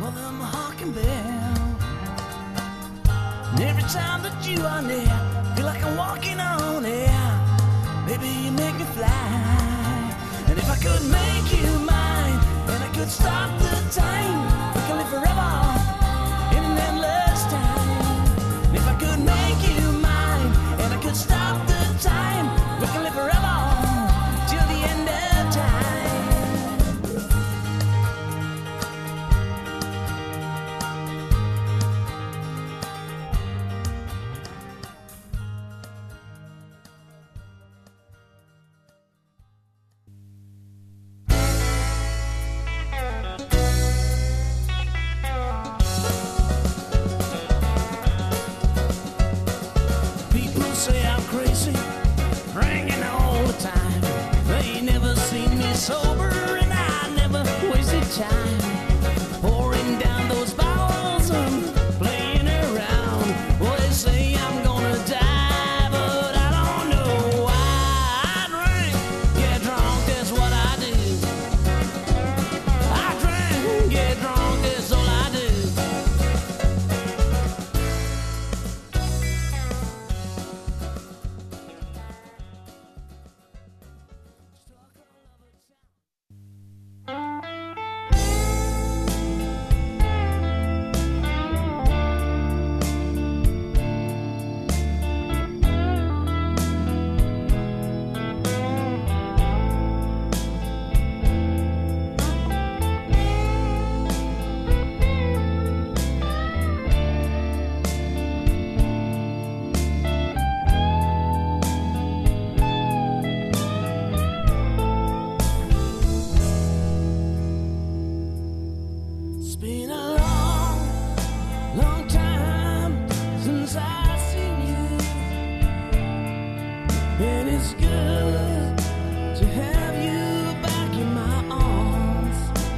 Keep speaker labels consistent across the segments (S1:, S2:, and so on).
S1: more than a hawking bell. And every time that you are near, feel like I'm walking on air. Baby, you make me fly. And if I could make you mine, and I could stop the time, we can live forever in an endless time. And if I could make you mine, and I could stop the time, we can live forever till the end of time. People say I'm crazy, drinking all the time. They never seen me sober, and I never wasted time pouring down those bottles and playing around. Well, they say I'm gonna die, but I don't know why. I drink, get drunk, that's what I do. I drink, get drunk, that's all I do. It's been a long, long time since I've seen you, and it's good to have you back in my arms.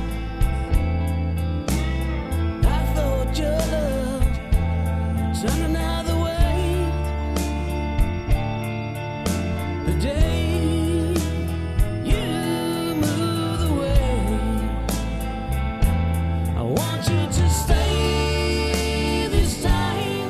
S1: I thought your love turned another way the day you moved away. I want you to stay this time,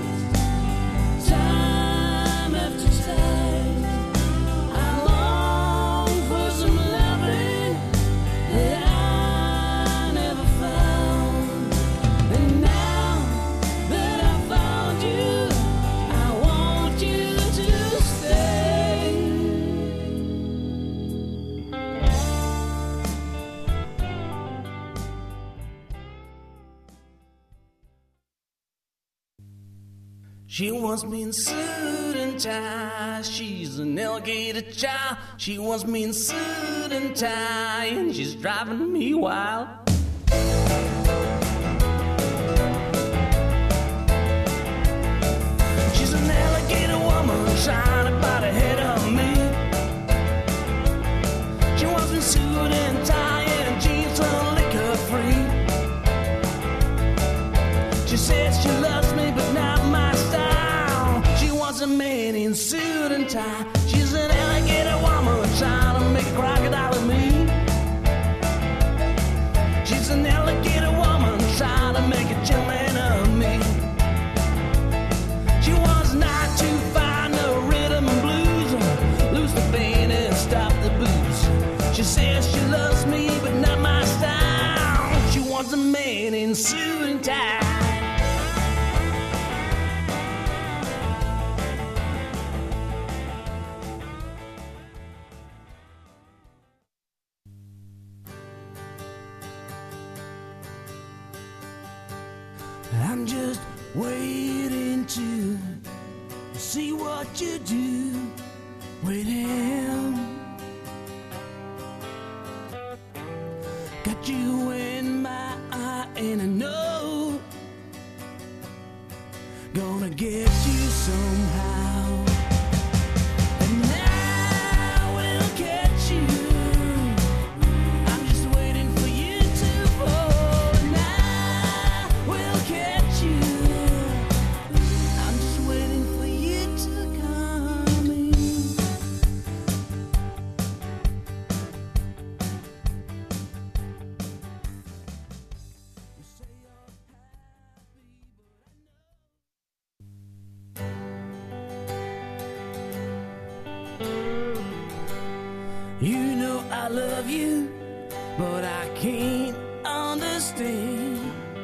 S1: time after time. I long for some loving that I never found. And now that I found you, I want you to stay. She wants me in suit and tie. She's an alligator child. She wants me in suit and tie, and she's driving me wild. She's an alligator woman trying to bite ahead of me. She wants me in suit and tie and jeans and liquor free. She says she loves me, but not my style. She wants a man in suit and tie. She's an alligator woman trying to make a crocodile of me. She's an alligator woman trying to make a gentleman of me. She wants not to find the rhythm and blues, lose the band and stop the booze. She says she loves me, but not my style. She wants a man in suit and tie. I'm just waiting to see what you do. Waiting. Got you in my eye, and I know gonna get you somehow. And I will get you. I'm just waiting for you to fall, and I will get you. I'm just waiting for you to come in. You say you're I love you, but I can't understand.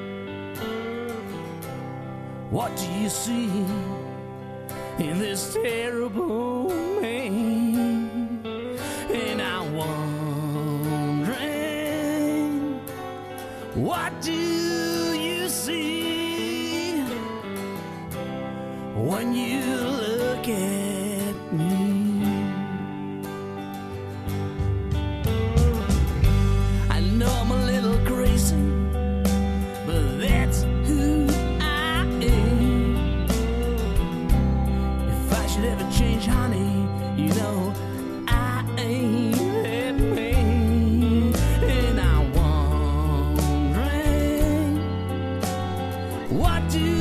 S1: What do you see in this terrible man? And I'm wondering, what do you see when you look at me? I know I'm a little crazy, but that's who I am. If I should ever change, honey, you know I ain't that man. And I'm wondering, what do